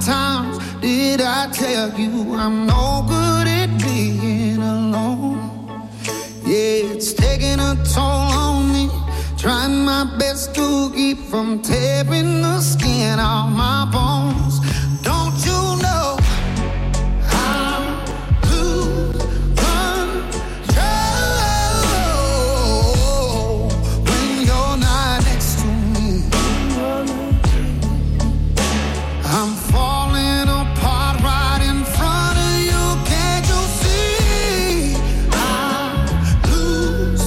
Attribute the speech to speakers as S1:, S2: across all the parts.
S1: times did I tell you I'm no good at being alone? Yeah, it's taking a toll on me, trying my best to keep from tearing the skin off my bones. Don't you know I'm lose control when you're not next to me? I'm falling apart right in front of you. Can't you see? I lose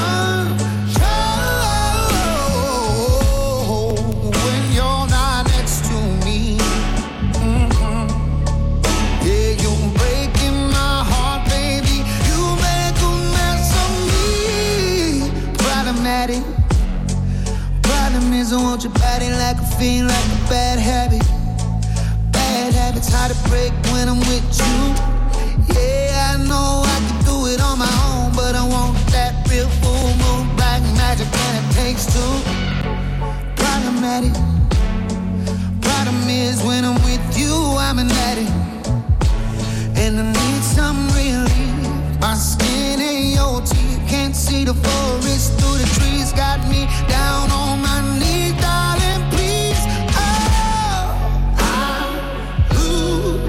S1: control when you're not next to me. Yeah, you're breaking my heart, baby. You make a mess of me. Problematic. Problem is I want your body like a fiend, like a bad habit. Bad habits hard to break when I'm with you. Yeah, I know I can do it on my own, but I want that real full moon, black magic, and it takes two. Problematic. Problem is when I'm with you, I'm an addict, and I need some relief. My skin and your teeth, can't see the forest through the trees. Got me down on my knees, darling, please. Oh, I lose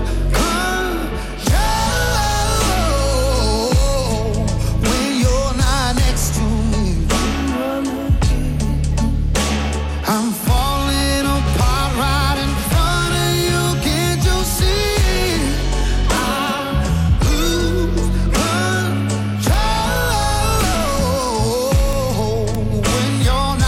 S1: control when you're not next to me. I'm falling apart right in front of you. Can't you see? I lose control when you're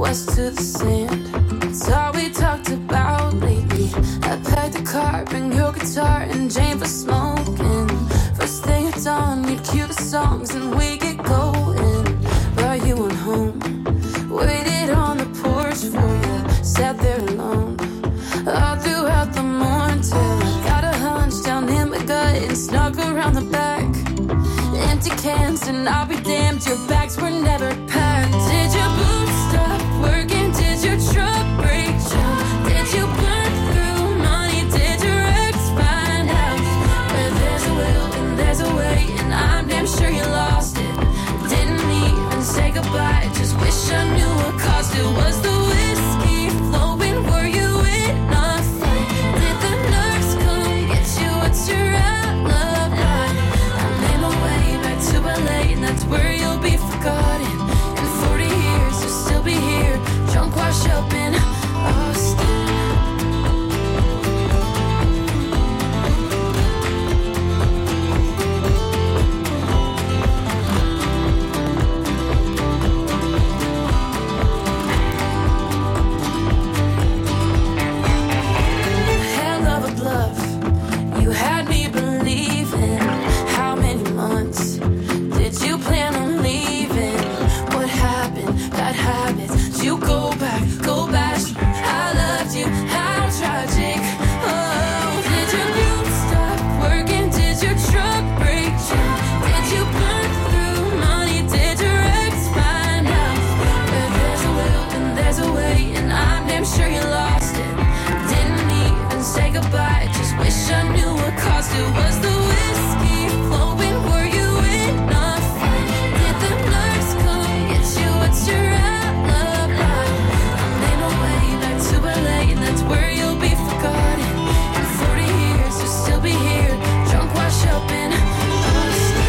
S2: west to the sand. It's all we talked about lately. I packed the car, bring your guitar, and Jane for smoking. First thing at dawn, we'd cue the songs and we get going. But you went home, waited on the porch for you, sat there alone all throughout the morning till I got a hunch down in my gut and snuck around the back. Empty cans and I'll be damned, your bags were never packed. Did your boots stop working? Did your truck break down? Did you burn through money? Did your ex find out? Where there's a will and there's a way, and I'm damn sure you lost it. Didn't even say goodbye, just wish I knew what caused it. Was the whiskey flowing? Were you in a fight? Did the nurse come get you? What's your alibi? I made my way back to LA, and that's where you'll be forgotten. In 40 years, you'll still be here, drunk, washed up in Austin. Hell of a bluff, you had me believing. How many months did you plan on leaving? What happened? Bad habits. Did you go back, go back? I loved you, how tragic. Oh, did your boots stop working? Did your truck break down? Did you burn through money? Did your ex find out? Where there's a will and there's a way, and I'm damn sure you lost it. Didn't even say goodbye, just wish I knew what caused it. Was the whiskey flowing? Were you in a fight? Did the nurse come get you? What's your alibi? I made my way back to LA, and that's where you'll be forgotten. In 40 years, you'll still be here, drunk, washed up in Austin.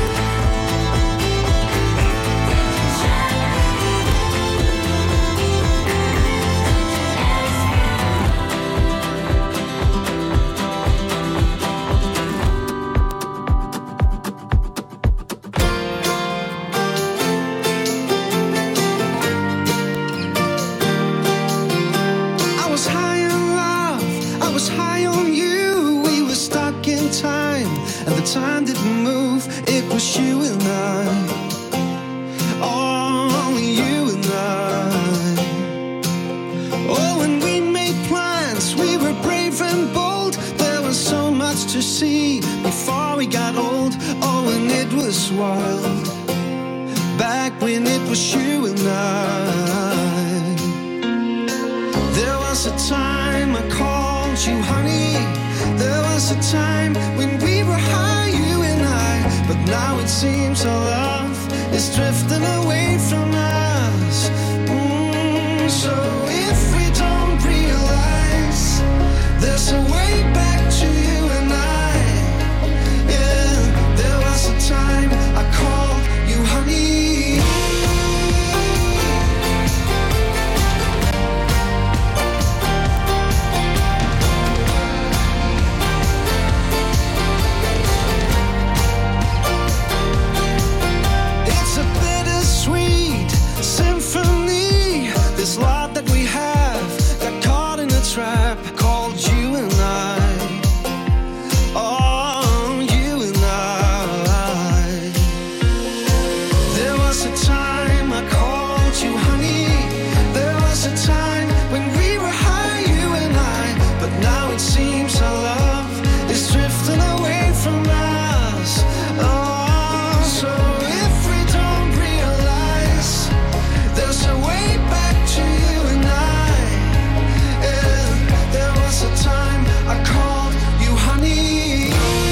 S1: I was high on love, I was high on you. We were stuck in time, and the time didn't move. It was you and I, only you and I. Oh, and we made plans, we were brave and bold. There was so much to see before we got old. Oh, and it was wild, back when it was you and I. There was a time I called you honey. There was a time when we were high, you and I. But now it seems our love is drifting away from us. So if we don't realize there's a way back to you and I. Yeah, there was a time I called you honey. It's a bittersweet symphony. This love that we have got caught in a trap called you and I. Oh, you and I. There was a time I called you honey. There was a time when we were high, you and I. But now it seems our love is drifting away from us. Oh, so if we don't realize there's a way back to you and I. Yeah, there was a time I called you honey.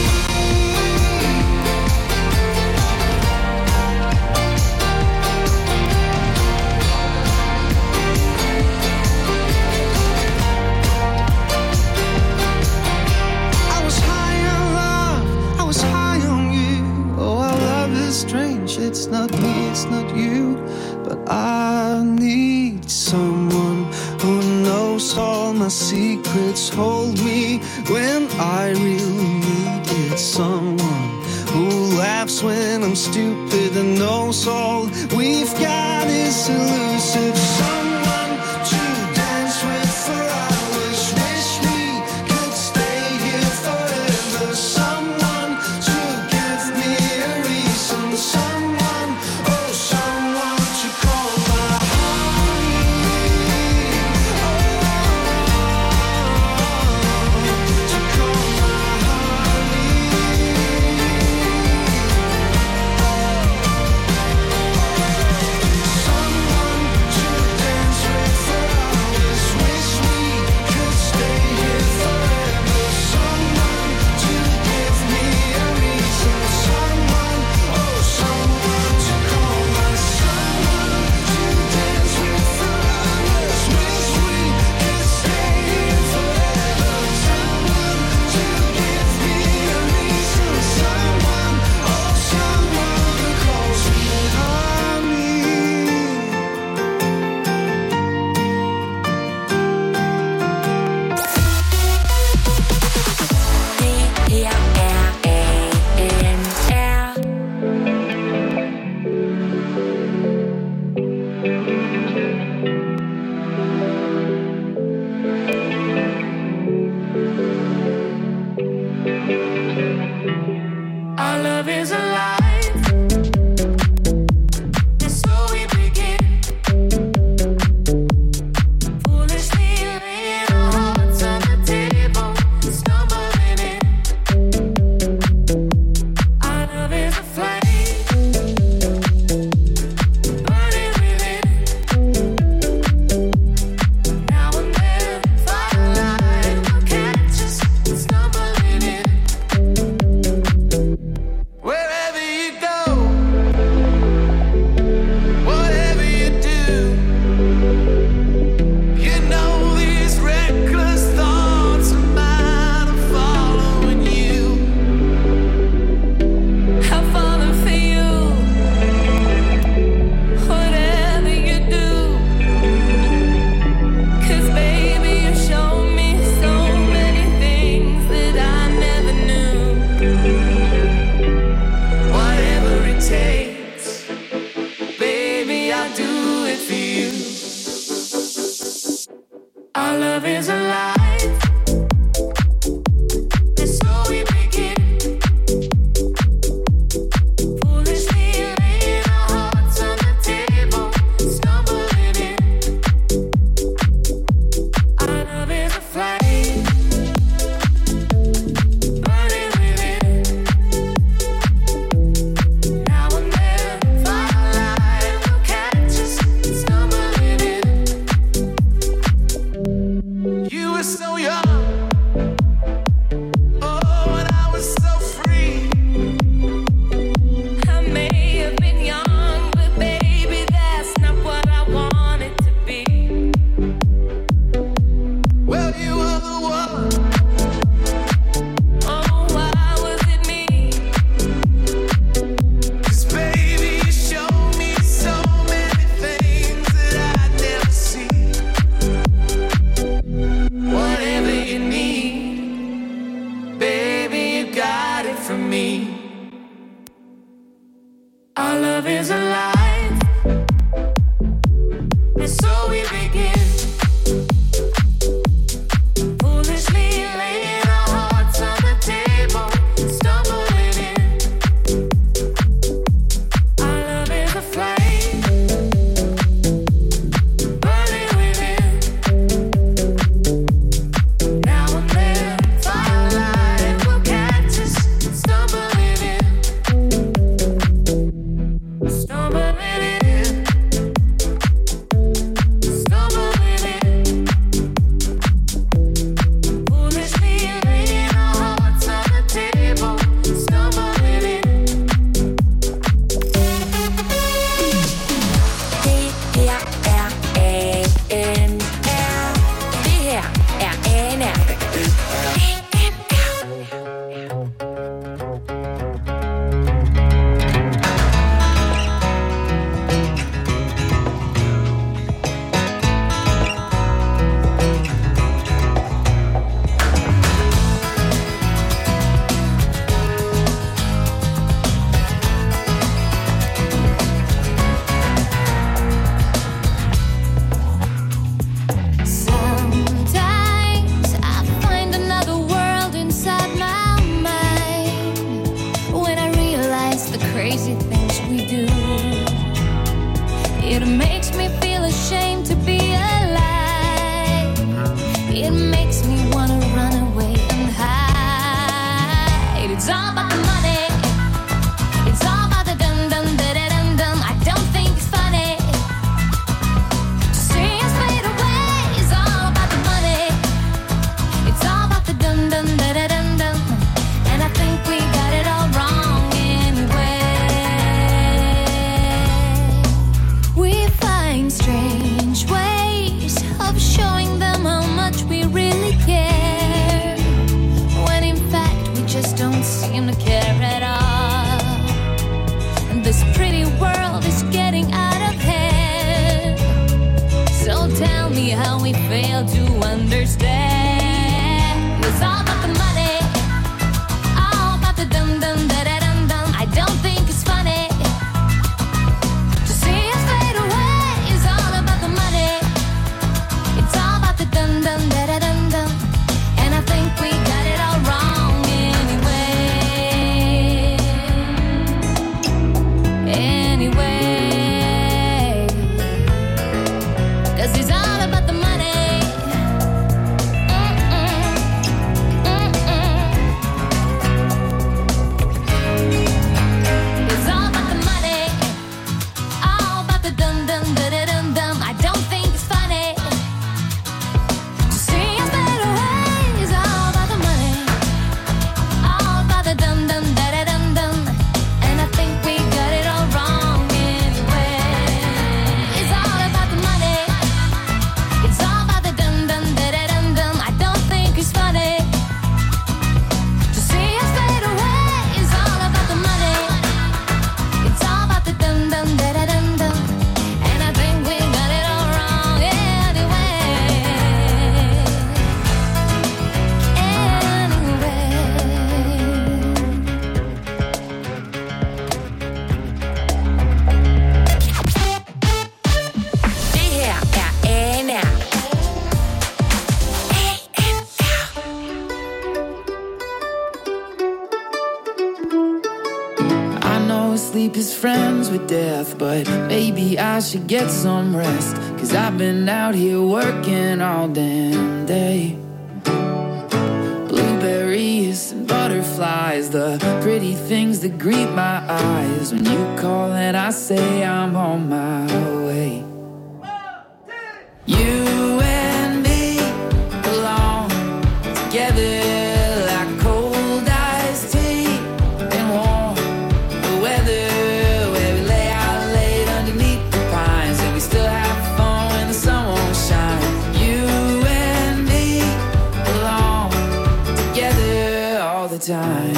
S1: I was high on love, I was high on you. Oh, our love is strange, it's not me, it's not you. But I need someone who knows all my secrets, hold me when I really need it. Someone who laughs when I'm stupid and knows all we've got is elusive. Someone
S3: me how we fail to understand. It's all about the money, all about the dum dum da da dum dum. I don't think it's funny to see us fade away. It's all about the money, it's all about the dum dum da da dum dum. And I think we got it all wrong anyway. Anyway. It's all about the money. It's all about the money, all about the dum dum da da dum dum. I don't think it's funny to see us fade away. It's all about the money, all about the dum dum da da dum dum. And I think we got it all wrong anyway. It's all about the money. It's all about the dum dum da da dum dum. I don't think it's funny to see us fade away. It's all about the money, it's all about the dum dum da da dum dum. And I think we got it all wrong anyway.
S1: I know sleep is friends with death, but maybe I should get some rest. 'Cause I've been out here working all damn day. Blueberries and butterflies, the pretty things that greet my eyes. When you call and I say I'm on my way. You and me belong together like cold iced tea and warm weather, where we lay out late underneath the pines, and we still have fun when the sun won't shine. You and me belong together all the time.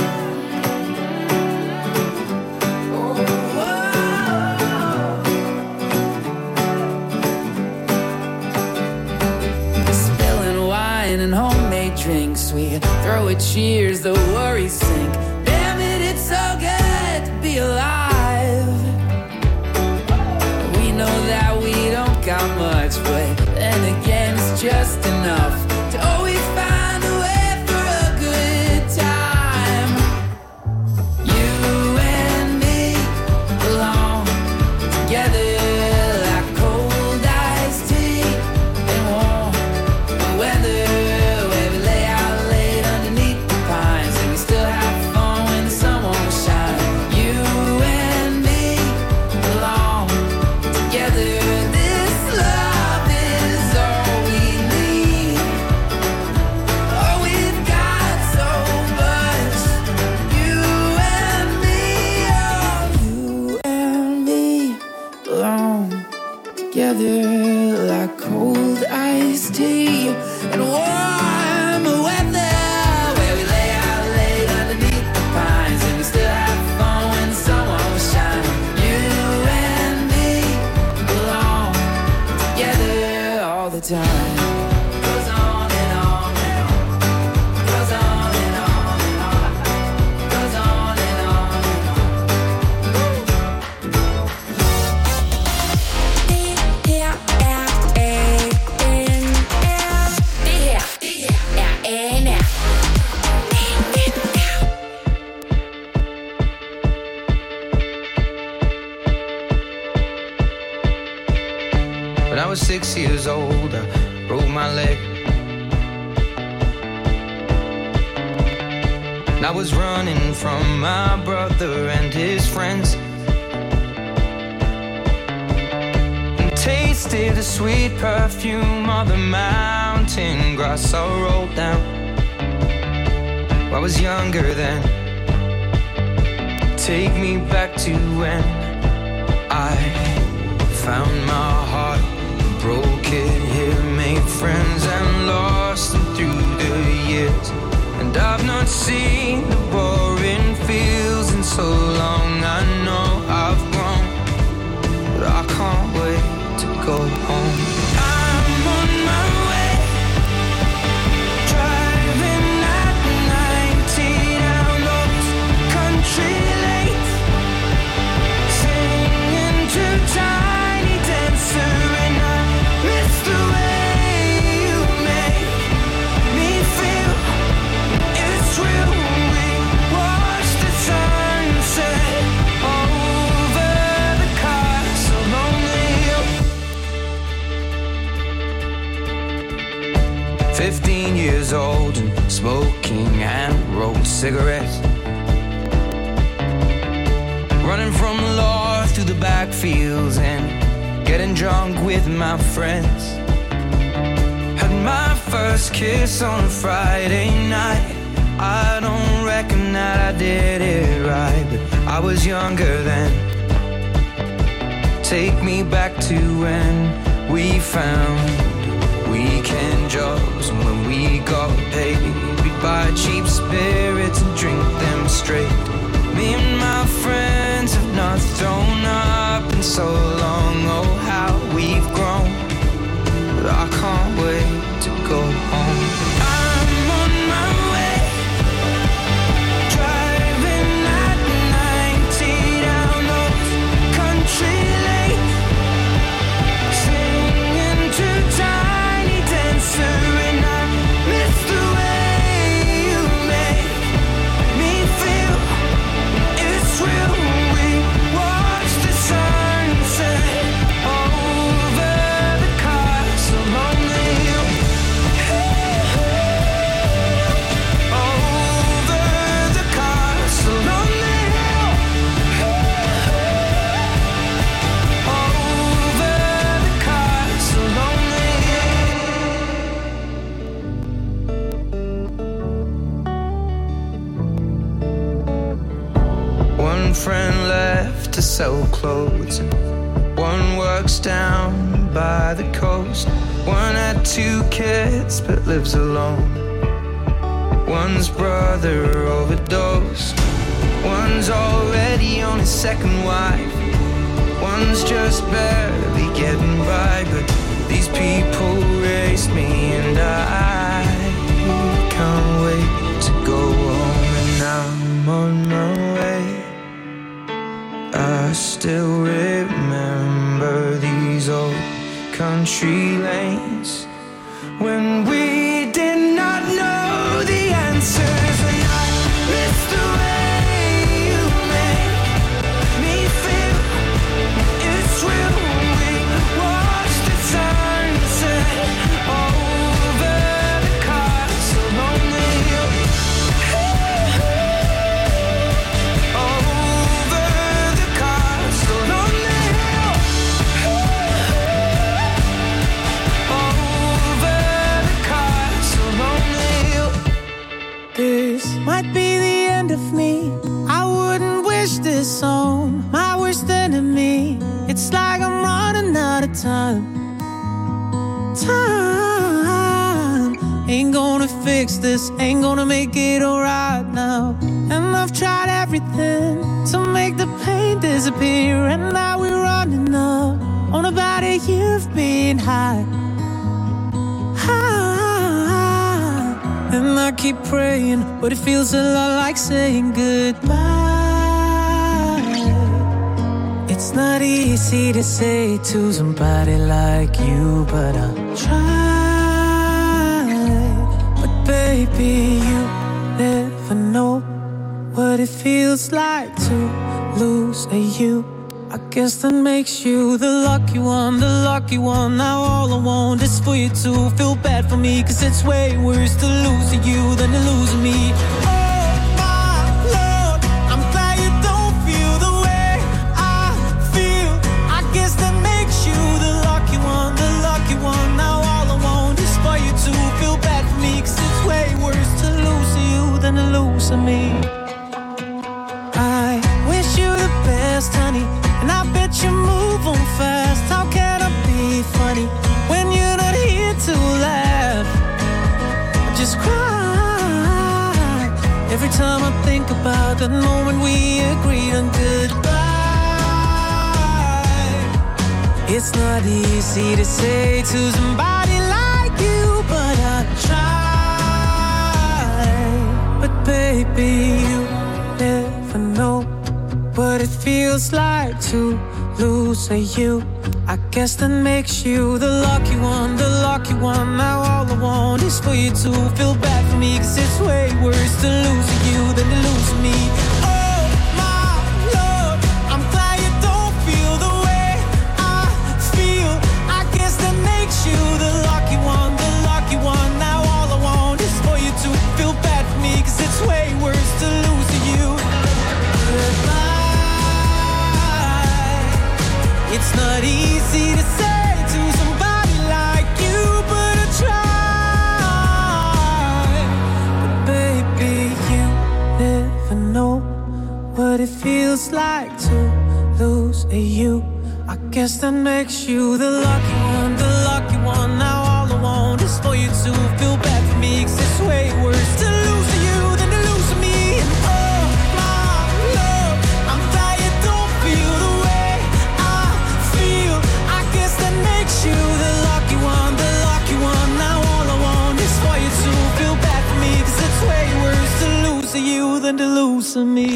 S1: Spilling wine and homemade drinks, we throw a cheers, the worries sink. Damn it, it's so good to be alive. We know that we don't got much, but then again it's just enough to always find a way for a good time. You and me belong together like cold iced tea and warm weather, where we lay out late underneath the pines, and we still have fun when the sun won't shine. You and me belong together. This love is all we need. Oh, we've got so much. You and me, oh, you and me belong together like cold iced tea and warm weather, where we lay out late underneath the pines, and we still have fun when the sun won't shine. You and me belong together all the time. Goes on and on and on. Goes on and on and on. Goes on and on and on.
S4: When I was 6 years old, I broke my leg. And I was running from my brother and his friends, and tasted the sweet perfume of the mountain grass I rolled down. I was younger then. Take me back to when I found my heart, broke it here, made friends and lost them through the years. And I've not seen the boring fields in so long. I know I've grown, but I can't wait to go home. I'm on 15 years old and smoking and rolled cigarettes. Running from the law through the backfields and getting drunk with my friends. Had my first kiss on a Friday night. I don't reckon that I did it right, but I was younger then. Take me back to when we found weekend jobs, and when we got paid, we'd buy cheap spirits and drink them straight. Me and my friends have not thrown up in so long. Oh, how we've grown, but I can't wait to go home. I'm on my way, driving at 90 down those country lanes, singing to Tiny Dancer, and I miss the way you make me feel. It's real. We watch the sunset over the castle on the hill. Over the castle on the hill. Over the castle on the hill. One friend left to sell clothes, and one works down by the coast. One had 2 kids but lives alone. One's brother overdosed. One's already on his second wife. One's just barely getting by, but these people raised me, and I can't wait to go home. And I'm on my way. I still remember these old country lanes when we did not know the answers, and I miss the way you make me feel. It's real. We watch the sunset over the castle on the hill. Over the castle on the hill. Over the castle on the hill.
S1: This might be the end of me. I wouldn't wish this on my worst enemy. It's like I'm running out of time. Ain't gonna fix this, ain't gonna make it alright now. And I've tried everything to make the pain disappear, and now we're running up on about a year of being high. And I keep praying, but it feels a lot like saying goodbye. It's not easy to say to somebody like you, but I'll try. But baby, you never know what it feels like to lose a you. I guess that makes you the lucky one, the lucky one. Now all I want is for you to feel bad for me, 'cause it's way worse to lose you than to lose me. Oh my Lord, I'm glad you don't feel the way I feel. I guess that makes you the lucky one, the lucky one. Now all I want is for you to feel bad for me, 'cause it's way worse to lose you than to lose me. I wish you the best, honey, and I bet you move on fast. How can I be funny when you're not here to laugh? I just cry every time I think about that moment we agreed on goodbye. It's not easy to say to somebody like you, but I try. But baby, you never know what it feels like to lose a you. I guess that makes you the lucky one, the lucky one. Now all I want is for you to feel bad for me, 'cause it's way worse to lose you than to lose me. Oh my Lord, I'm glad you don't feel the way I feel. I guess that makes you the lucky one, the lucky one. Now all
S5: guess that makes you the lucky one, the lucky one. Now all I want is for you to feel bad for me, 'cause it's way worse to lose you than to lose me. And oh my love, I'm glad you don't feel the way I feel. I guess that makes you the lucky one, the lucky one. Now all I want is for you to feel bad for me, 'cause it's way worse to lose you than to lose me.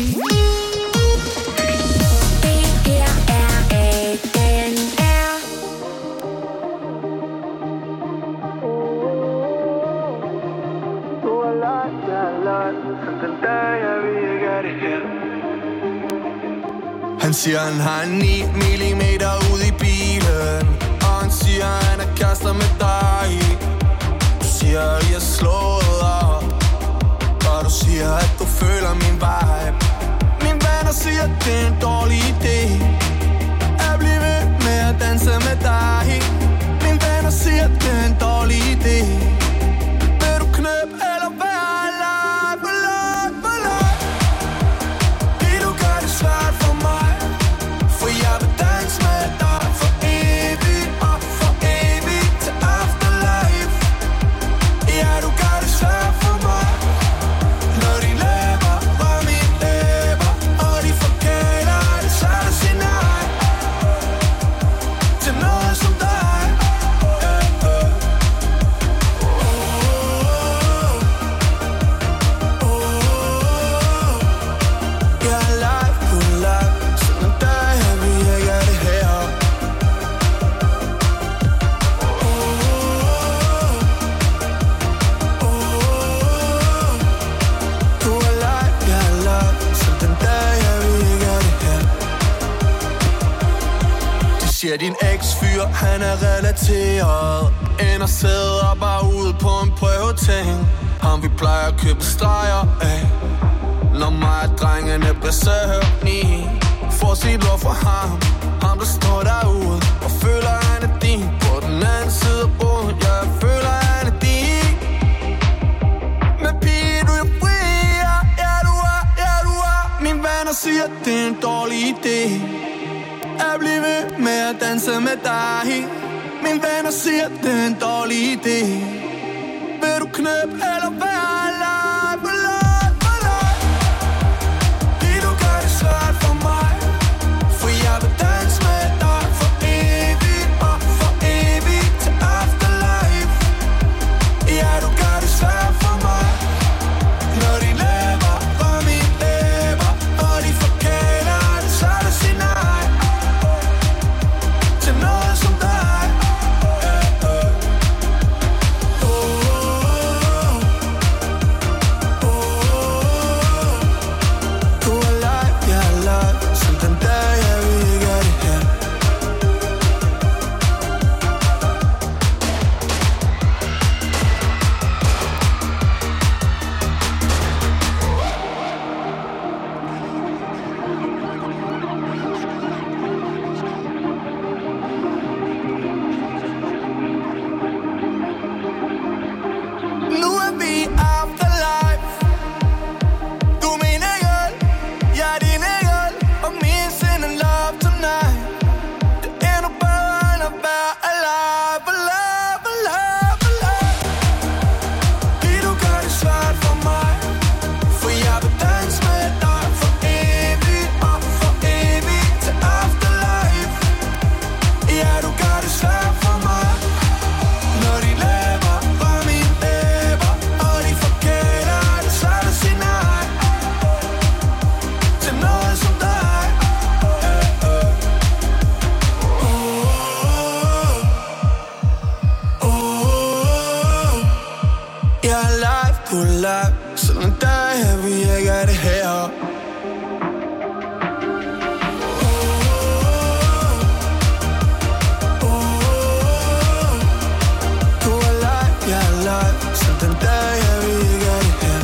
S6: Han siger, han har 9 millimeter ude i bilen, og han siger, han er kærester med dig. Du siger, I er slået op, og du siger, at du føler min vibe. Mine venner siger, at det er en dårlig idé at blive ved med at danse med dig. Mine venner siger, at det er en dårlig idé. Vil du knæppe eller være alive, alive, alive? Vil du gøre det svært for mig? For jeg vil danse med dig for evigt og for evigt til afterlife. Ja, du gør det svært for mig, når de læber rører mine læber, og de forkæler det, så der siger nej til noget som dig. Siger din eks-fyr, han er relateret, ender sidder bare ude på en prøveting. Ham vi plejer at købe streger af, når mig og drengene bliver søvnige. Får sit lov for ham, ham der står derude og føler han er din. På den anden side af bordet, ja, jeg føler han er din. Men pige, du er fri, ja du er, ja du er. Mine venner siger, det er en dårlig idé at blive ved med at danse med dig. Mine venner siger, det er en dårlig idé. Vil du knæppe eller være alive, alive, alive? Vil du gøre det svært for mig? For jeg vil danse med dig for evigt og for evigt til afterlife. Ja, du gør det svært for mig, når de læber rører mine læber, og de forkæler det, så der siger nej til noget som dig. Du er alive, jeg er alive, som den dag jeg vil gøre det her. Nu er vi i afterlife. Du er min engel, jeg er din engel, og min sind in love tonight. Det er endnu bedre end at være alive, alive, alive, alive. Vil du gøre det svært for mig? For jeg vil danse med dig for evigt og for evigt til afterlife. Ja, du gør det svært for mig, når de læber rører mine læber, og de forkæler det, så der siger nej til noget som dig. Jeg er alive, du er alive, sådan der her vil jeg gøre det her. Du er alive, jeg er alive, sådan den dag jeg vil gøre det her.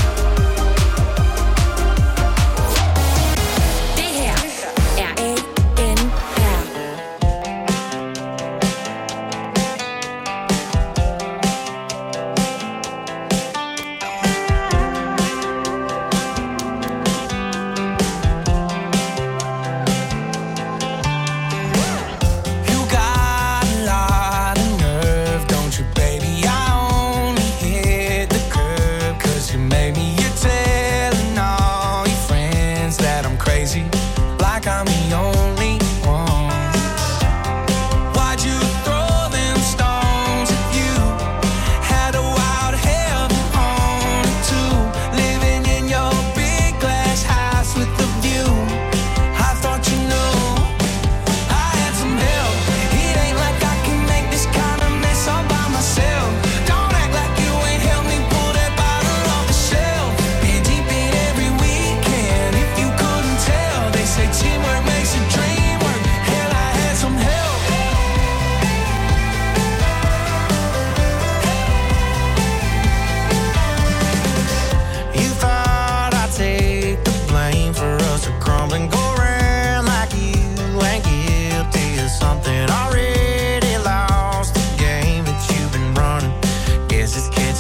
S3: Det her er ANR.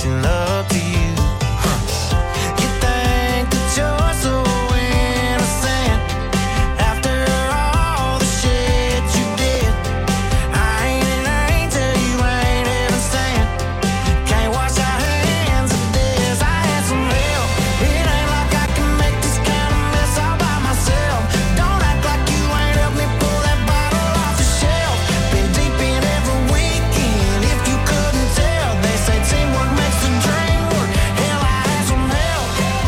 S7: making love to you. You think that you're so innocent after all the shit you did. I ain't an angel, you ain't even saying. Can't wash our hands of this. I had some help. It ain't like I can make this kind of mess all by myself. Don't act like you ain't helped me pull that bottle off the shelf. Been deep in every weekend, if you couldn't tell. They say teamwork makes the dream work. Hell, I had some help.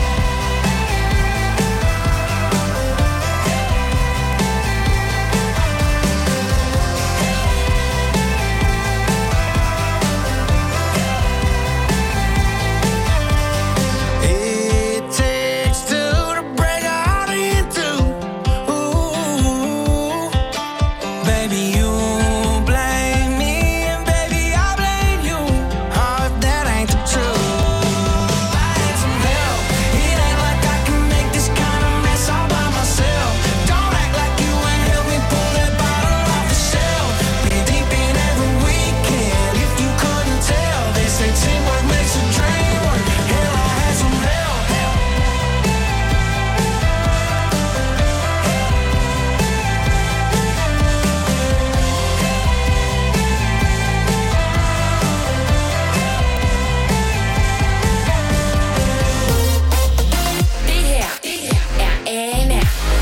S7: It takes two to break a heart in two. Ooh, baby, you blame me, and baby, I blame you. Oh, if that ain't the truth, I had some help. It ain't like I can make this kind of mess all by myself. Don't act like you ain't helped me pull that bottle off the shelf. Been deep in every weekend, if you couldn't tell. They say teamwork makes a dream work. Hell, I had some help.
S2: Det her er Anna.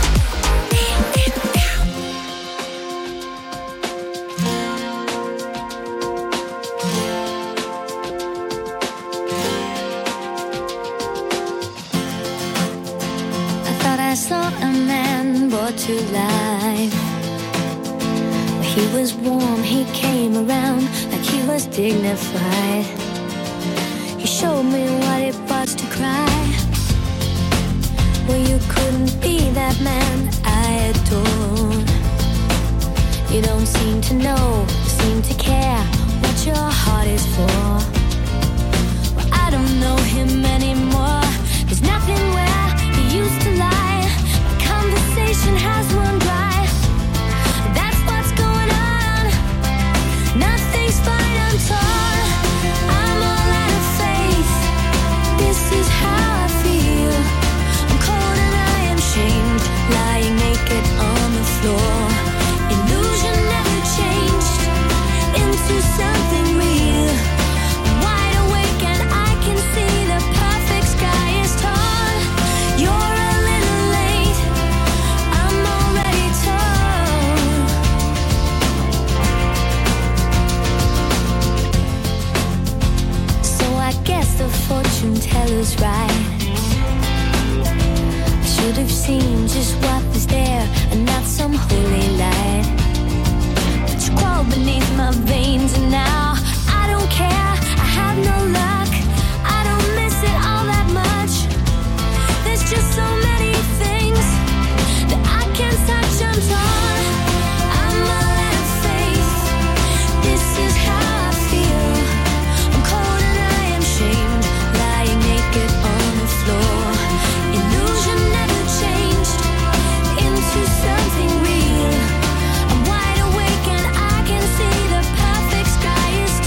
S3: I thought I saw a man brought to life. He was warm, he came around like he was dignified. He showed me what it was to cry. Well, you couldn't be that man I adored. You don't seem to know, seem to care what your heart is for. Well, I don't know him anymore. There's nothing where he used to lie. My conversation has run dry. That's what's going on. Nothing's fine, I'm torn. I'm all out of faith. This is how I feel. I'm cold and I am shamed, lying naked on the floor. Illusion never changed into something real. I'm wide awake and I can see the perfect sky is torn. You're a little late, I'm already torn. So I guess the fortune teller's right. I should have seen just what was there and not some holy light. But you crawl beneath my veins and now I don't care. I have no luck. I don't miss it all that much. There's just so many things that I can't touch. I'm torn. I'm all out of faith. This is how I feel. I'm cold and I am shamed, lying naked on the floor. Illusion never changed into something real. I'm wide awake and I can see the perfect sky is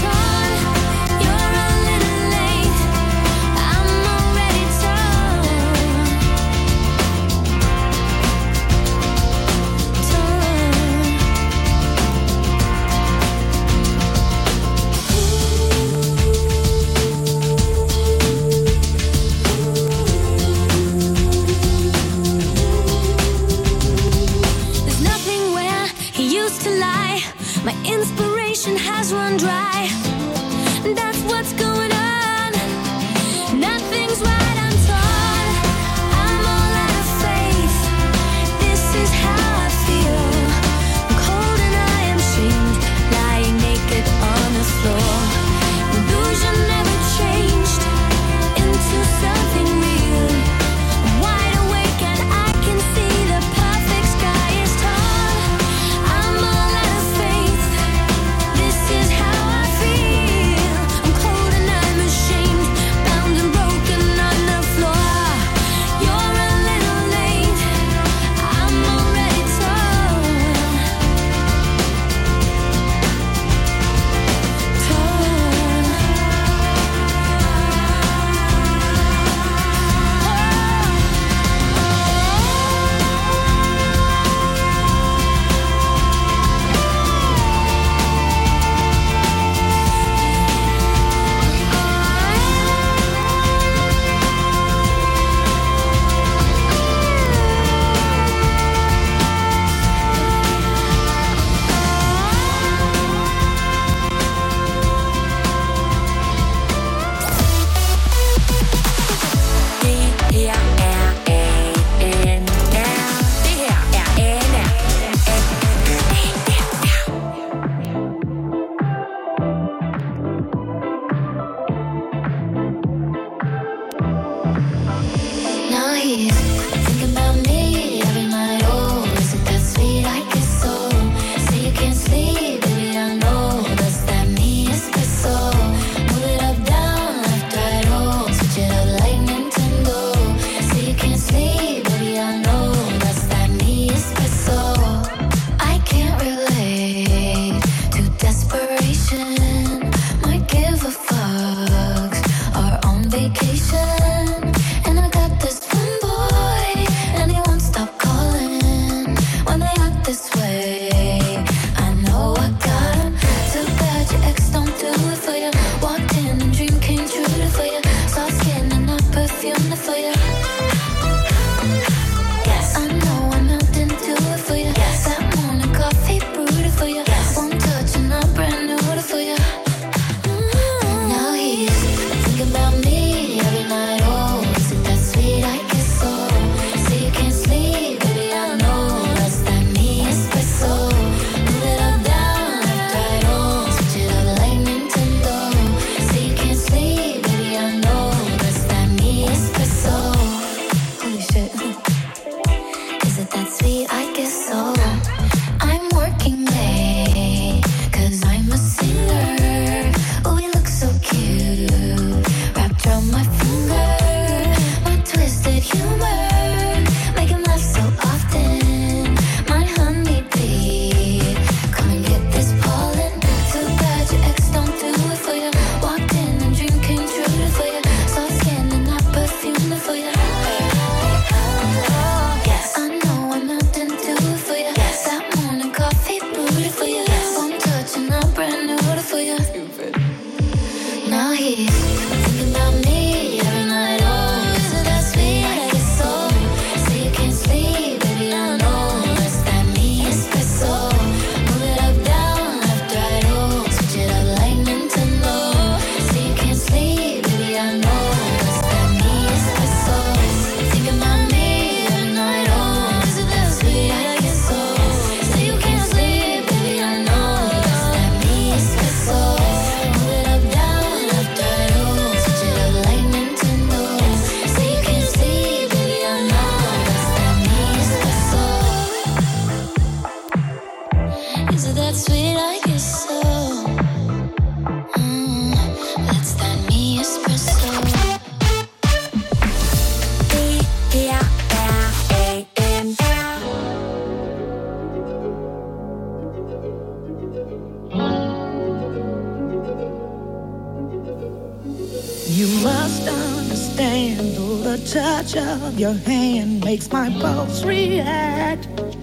S3: Thinking about me every night. Oh, is it that sweet? I get so. Say you can't sleep, baby, I know. It's that me espresso. Move it up, down, left, right. Oh, switch it up like Nintendo. Say you can't sleep, baby, I know. It's that me espresso. Thinking about me every night. Oh, is it that sweet? I get so. Say you can't sleep, baby, I know. It's that me espresso. Move it up, down, left, right. Oh, switch it up like Nintendo. Say you can't sleep, baby, I know. It's that me espresso. Is it that sweet? I guess so. That's that me espresso.
S1: You must understand, though the touch of your hand makes my pulse react,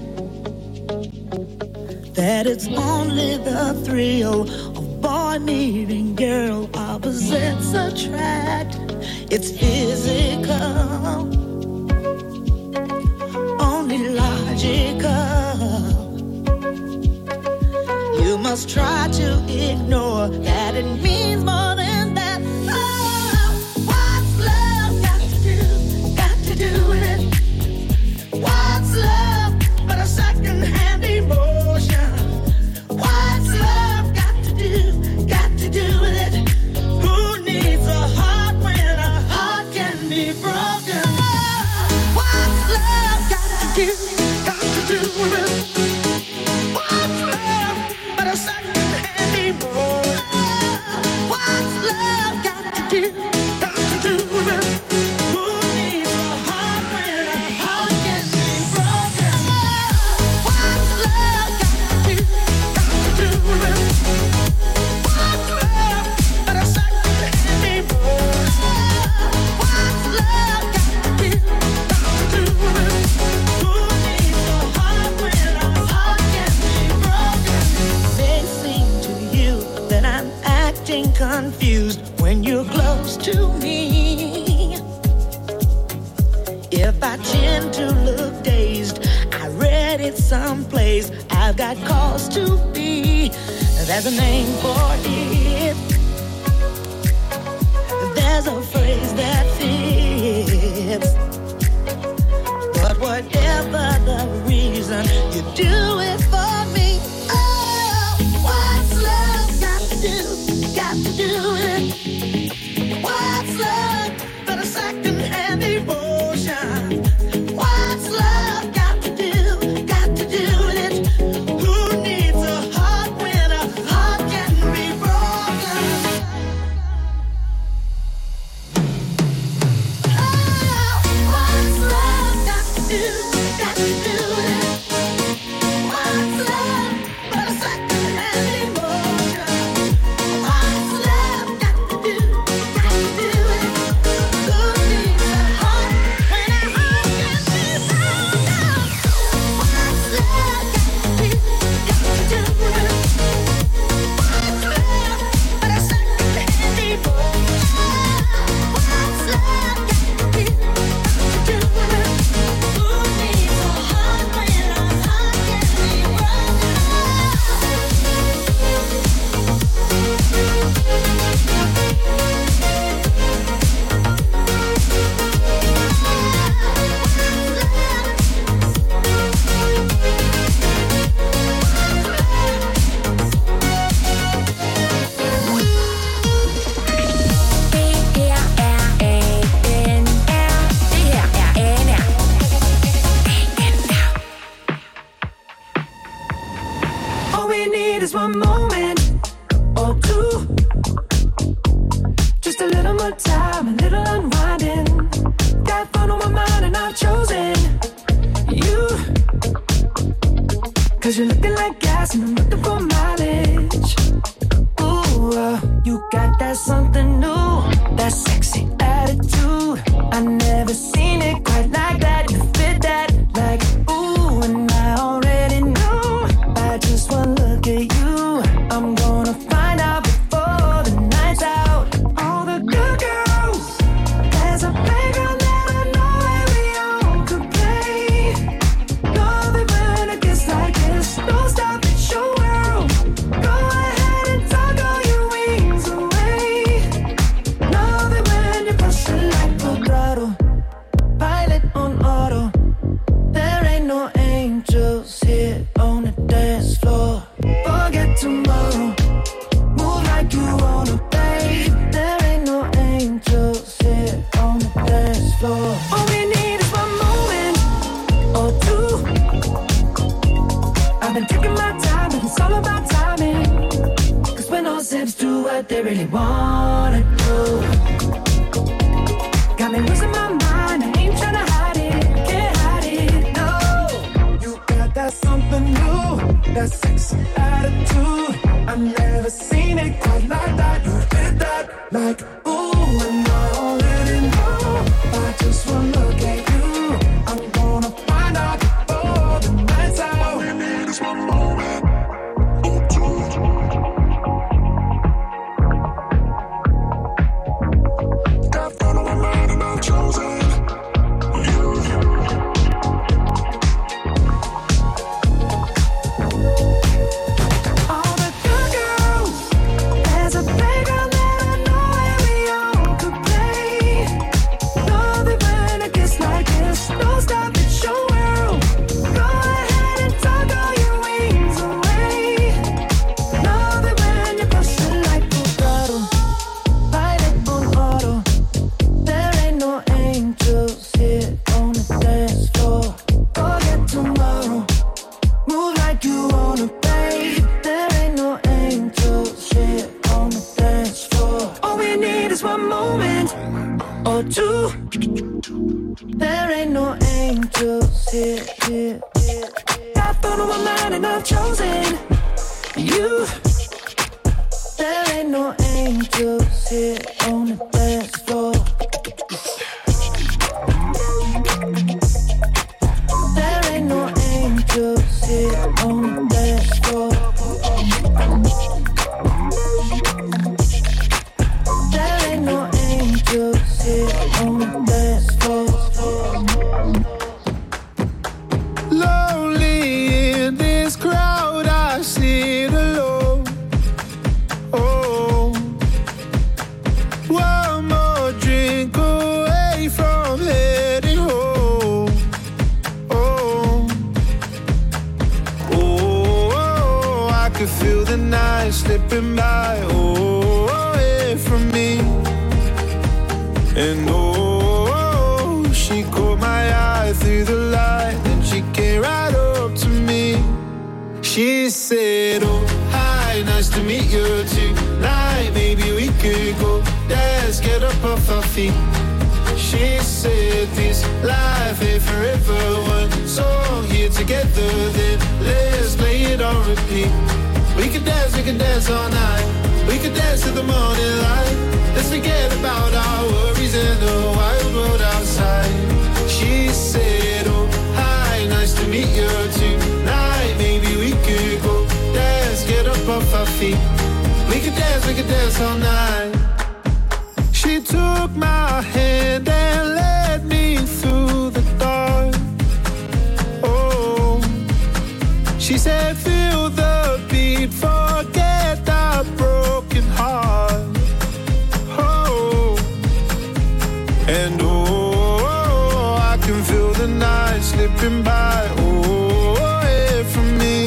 S1: that it's only the thrill of boy meeting girl, opposites attract. It's physical, only logical. You must try to ignore that it means more than that. Oh, what's love got to do with it? What's love but a second-hand emotion? What's love got to do with it? Who needs a heart when a heart can be broken? What's love got to do with it? What's love but a second-hand emotion? What's love got to do with it? Who needs a heart when a heart can be broken? What's love got to do with it? What's love but a second-hand emotion? What's love got to do with it? Who needs a heart when a heart can be broken? May seem to you that I'm acting confused when you're close to me. If I tend to look dazed, I read it someplace. I've got cause to be. There's a name for it. There's a phrase that fits. But whatever the reason, you do it for me. Oh, what's love got to do with it? What's love but a second-hand emotion? What's love got to do with it? Who needs a heart when a heart can be broken? Oh, what's love got to do with it? What's love but a second-hand emotion? What's love got to do with it? Who needs a heart when a heart can be broken? What's love got to do with it? What's love but a second-hand emotion? What's love got to do with it? Who needs a heart when a heart can be
S5: All we need is one moment or two. Just a little more time, a little unwinding. Got fun on my mind and I've chosen you. 'Cause you're looking like gas and I'm looking for mileage. Ooh, you got that something new, that sexy attitude. I never seen it quite like that. You fit that like ooh, and I already know. I just wanna look at you. I'm gonna find out before the night's out. All
S1: like, ooh, and I already know. I just wanna look at you. I'm gonna find out before the night's out. All we need is one moment. Got fun on my mind and I've chosen you. All the good girls, there's a playground that I know where we all could play. Love it when it gets like this. Don't stop, it's your world. Go ahead and tuck all your wings away. Love it when you're pushing like Bugatti. Ride it on auto. There ain't no angels here on the dance floor. Forget tomorrow. Move like you wanna, babe. There ain't no angels here on the dance floor. All we need is one moment or two. There ain't no angels here. Got fun on my mind and I've chosen you. There ain't no angels here on the dance floor. There ain't no angels here on the dance floor. There ain't no angels here on the dance floor. Lonely in this crowd, I sit alone. Oh, one more drink away from heading home. Oh, I could feel the night slipping by. Oh, away from me. And oh, she caught my eye through the light, and she came right up to me. She said, oh, hi, nice to meet you tonight. Maybe we could go dance, get up off our feet. She said, this life ain't forever. One song here together, then let's play it on repeat. We could dance all night. We could dance till the morning light. Let's forget about our worries and the wild world outside. She said, oh, hi, nice to meet you tonight. Maybe we could go dance, get up off our feet. We could dance all night. She took my hand and led me through the dark. Oh, she said, feel the beat, forget our broken heart. Oh, and oh, I can feel the night slipping by. Oh, away from me.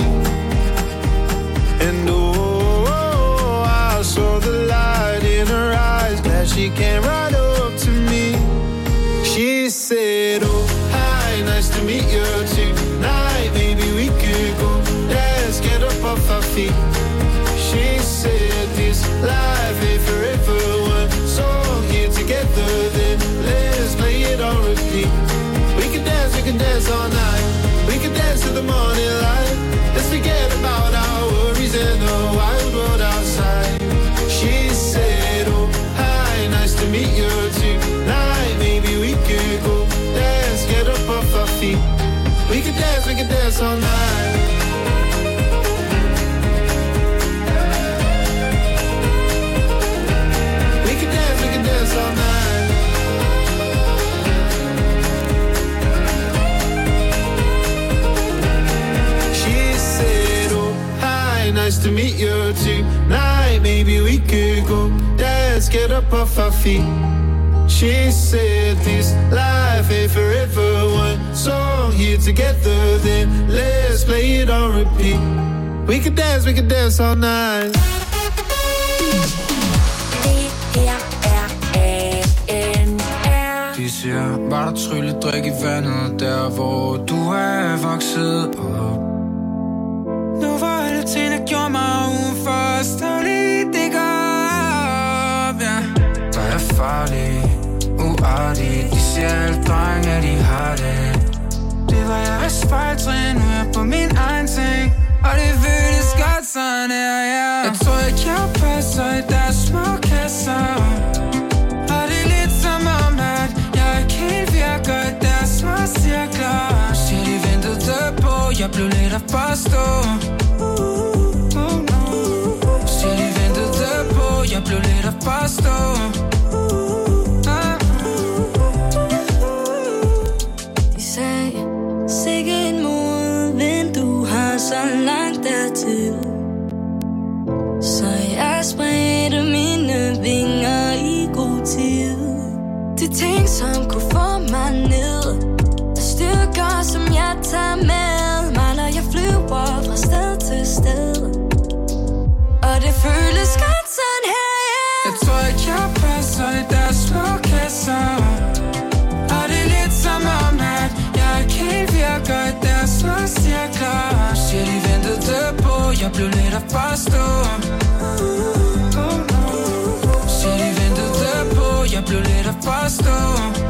S1: And oh, I saw the light in her eyes. Glad she came right up to me. She said, oh, hi, nice to meet you tonight. Maybe we could go dance, get up off our feet. She said, this life ain't forever. One song here together, then let's play it on repeat. We can dance all night. We can dance till the morning light. Let's forget about our worries and the wild world outside. She said, oh, hi, nice to meet you tonight. Maybe we could go dance, get up off our feet. We can dance all night. We can dance all night. She said, oh, hi, nice to meet you tonight. Maybe we could go dance, get up off our feet. She said, this life ain't forever. One song here together, then let's play it on repeat. We could dance all night.
S4: De siger, var der trylledrik i vandet, der hvor du er vokset op. Nu var alle ting, der gjorde mig udenfor, stadig det går op, ja. Der er farlig, uartig, de siger alle drenge, at de har det. Det var jeg spejltrin, nu er jeg på min egen ting, og det føles godt sådan her, ja. Jeg tror ikke, jeg passer i deres små kasser. forstå.
S2: De sagde, sikke en modvind, du har så langt dertil. Så jeg spredte mine vinger i god tid. De ting, som kunne få mig ned, styrker, som jeg tager med mig, når jeg flyver fra sted til sted. Og det føles godt sådan her, yeah.
S4: Jeg tror ikke, jeg passer i deres slukasser. Og det er lidt som om, at jeg ikke helt virker i deres slåscirkler. Siger de ventede på, jeg blev lidt at forstå. Siger de ventede på, jeg blev lidt at forstå.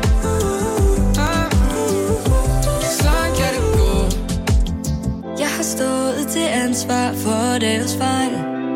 S4: Sådan kan det gå.
S2: Jeg har stået til ansvar for deres fejl,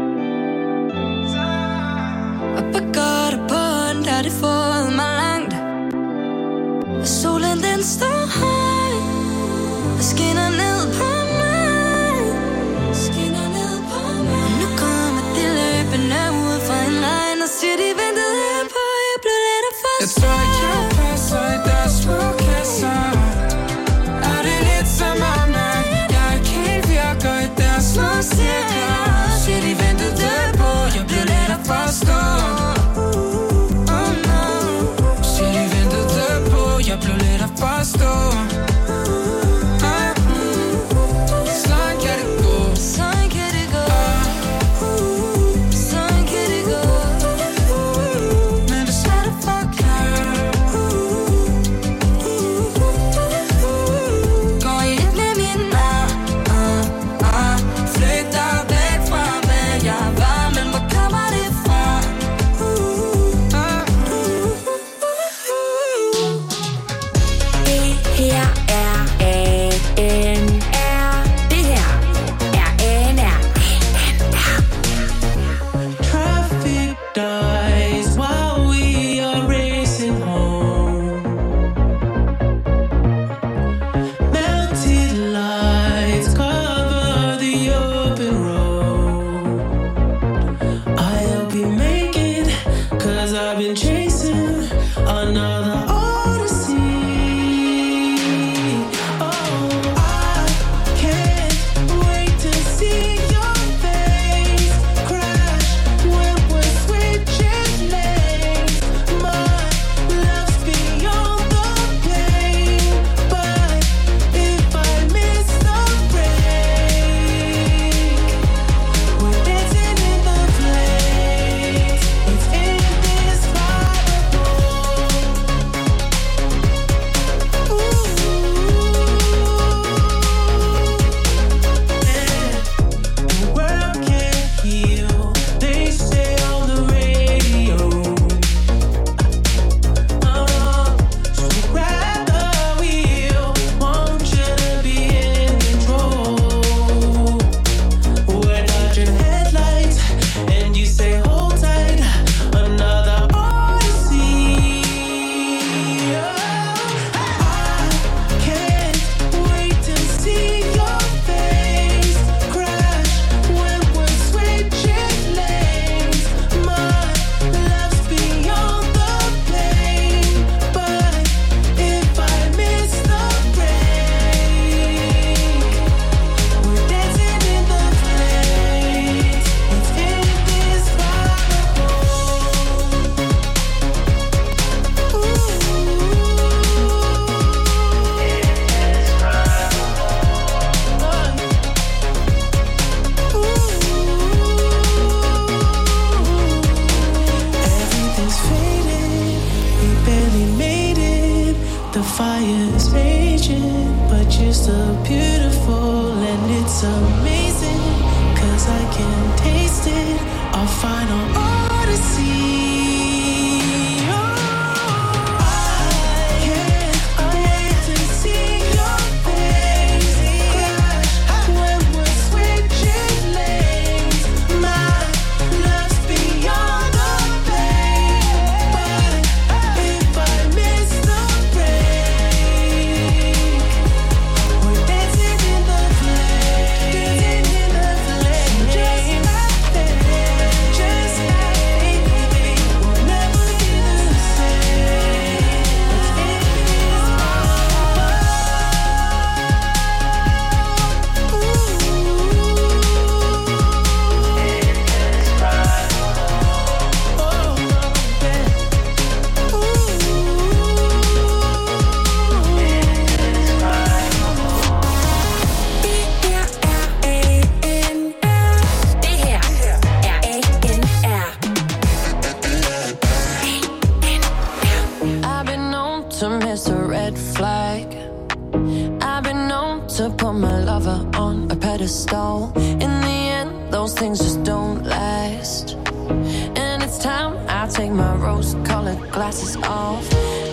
S2: og på godt og på ondt har det fået mig langt. Og solen den står høj og skinner ned på mig, skinner ned på mig. Og nu kommer de løbende ud fra en regn og siger de ventede på, jeg blev lidt af forstå.
S4: Jeg tror ikke, jeg passer i deres slukasser. Og det er lidt som om, at jeg ikke helt virker i deres slåscirkler. Siger de ventede på, jeg blev lidt at forstå. Siger de ventede på, jeg blev lidt at forstå. Sådan kan det gå.
S2: Sådan kan det gå. Sådan kan det gå.
S4: Men det er svært at forklare.
S2: Går I lidt med min flygter væk fra, hvad jeg var, men hvor kommer det fra?
S8: Det her er ANR. Det her er ANR.
S5: Traffic dies while we are racing home. Melted lights cover the open road. I hope you make it, 'cause I've been chasing another odyssey. Oh, I can't wait to see your face crash when we're switching lanes. My love's beyond the pain, but if I miss the break, we're dancing in the flames. It's indescribable. The world can't heal, they say on the radio. So grab the wheel, want you to be in control. We're dodging headlights, and you say hold tight, another odyssey. I can't wait to see your face crash when we're switching lanes. My love's beyond the pain, but if I miss the break, we're dancing in the flames. It's Everything's faded, we barely made it. The fire's raging, but you're still beautiful, and it's amazing, 'cause I can taste it. Our final odyssey. I can't wait to see your face crash when we're switching lanes. My love's beyond the pain, but if I miss the break, we're dancing in the flames. Just like
S2: to put my lover on a pedestal. In the end, those things just don't last. And it's time I take my rose-colored glasses off.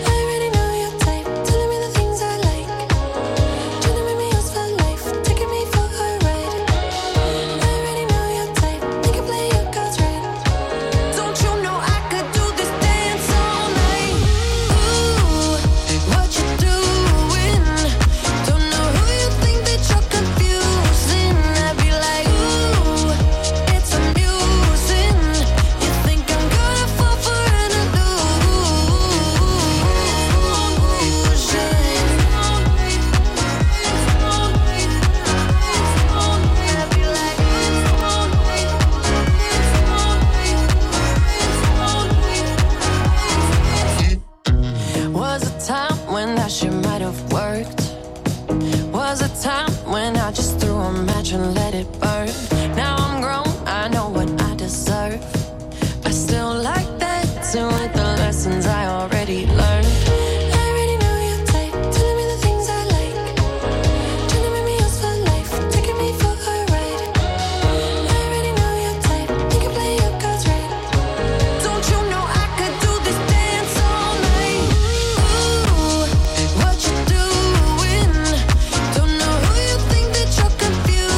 S2: And let it burn. Now I'm grown, I know what I deserve. I still like that too, with the lessons I already learned. I already know your type, telling me the things I like, trying to make me yours for life, taking me for a ride. I already know your type, you can play your cards right. Don't you know I could do this dance all night? Ooh, what you doing? Don't know who you think that you're confused.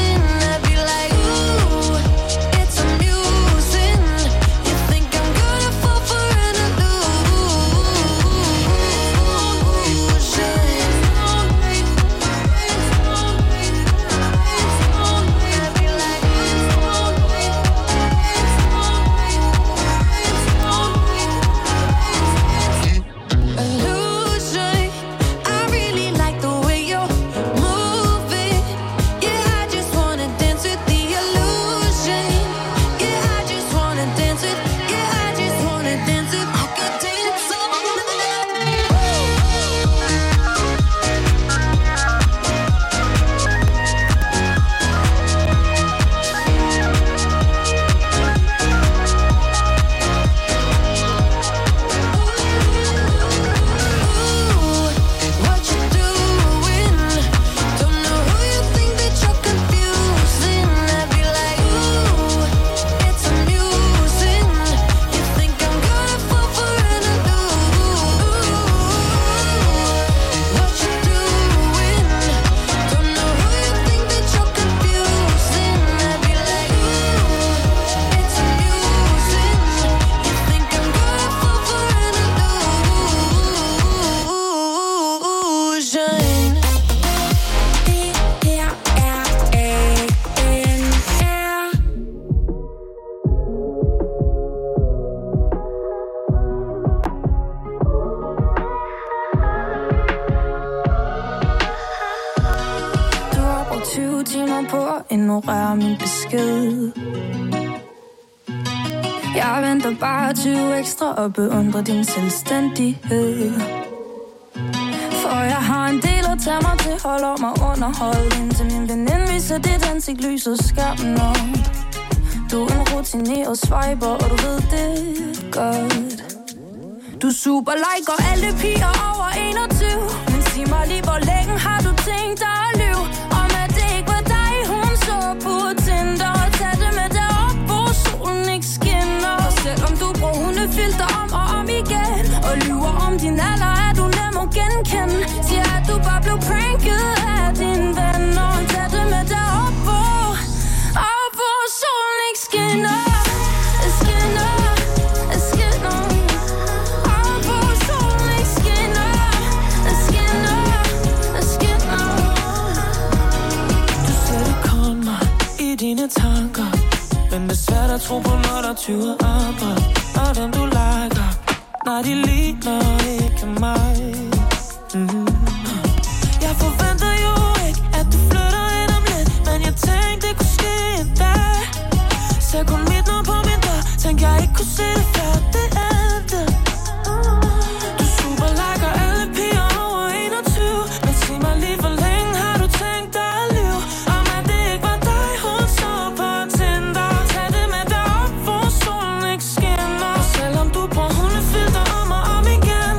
S2: Ignorer min besked. Jeg venter bare 20 ekstra og beundrer din selvstændighed. For jeg har en del at tage mig til, holder mig underholdt, indtil min veninde viser dit ansigt lyset skærmen op. Du er en rutineret swiper, og du ved det godt. Du super liker alle piger over 21. Men sig mig lige, hvor længe har du tænkt dig at lyve? Om at det ikke var dig, hun så på Tinder. Og tag det med derop, hvor solen ikke skinner. Og selvom du bruger hundefilter om og om igen, og lyver om din alder, er du nem at genkende. Siger at du bare blev pranket af dine venner. Og tag det med derop, hvor solen ikke skinner. Skinner. Dine tanker, men det er svært at tro på, når der 20 andre, og dem du liker, når de ligner ikke mig. Jeg forventer jo ikke, at du flytter ind om lidt, men jeg tænkte, det kunne ske en dag. Så kun mit navn på min dør, tænkte jeg ikke kunne se det før det endte. Du super liker alle piger over 21, men sig mig lige, hvor længe har du tænkt dig at lyve? Selvom du bruger hundefilter om og om igen,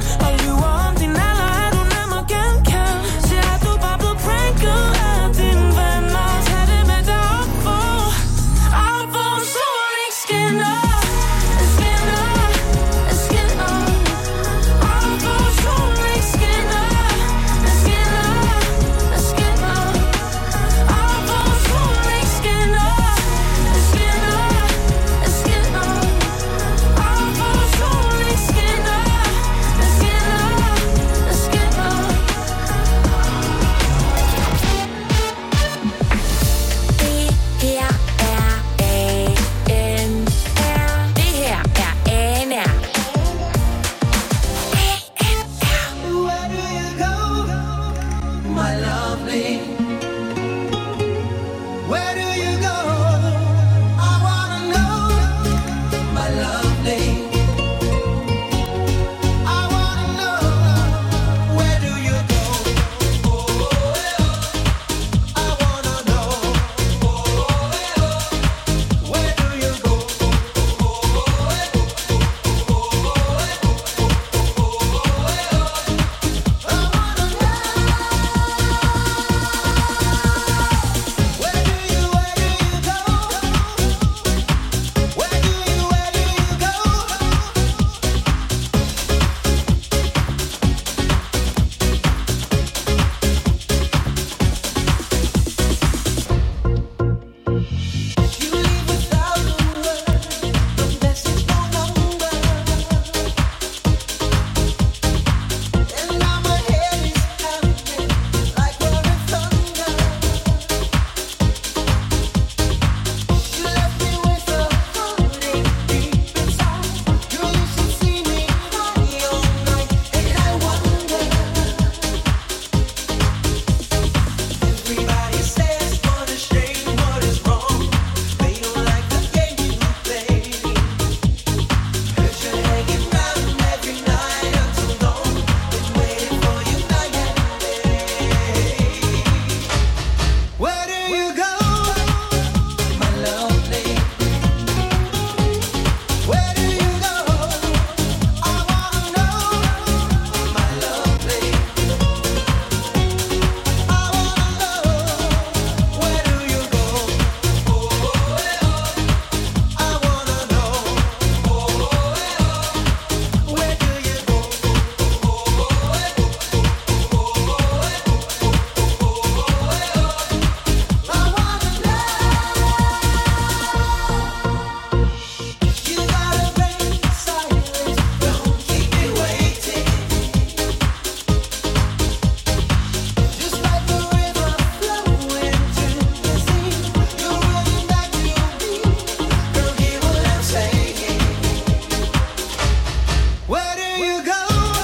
S1: you go?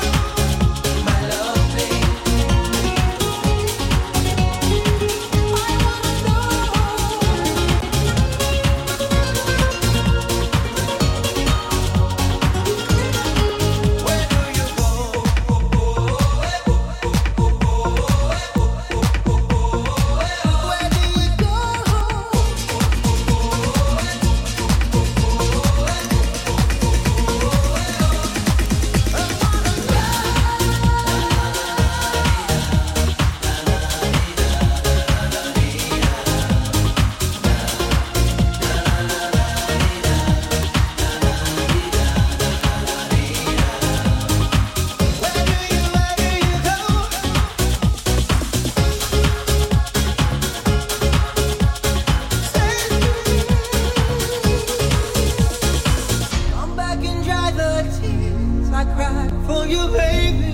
S1: For you, baby,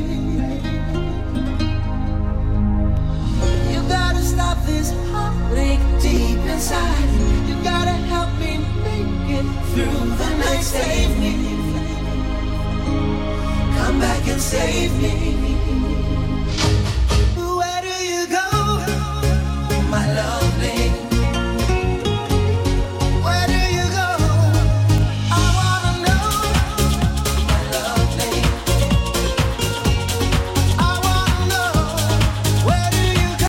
S1: you gotta stop this heartache deep inside. You gotta help me make it through the night. Save me, come back and save me.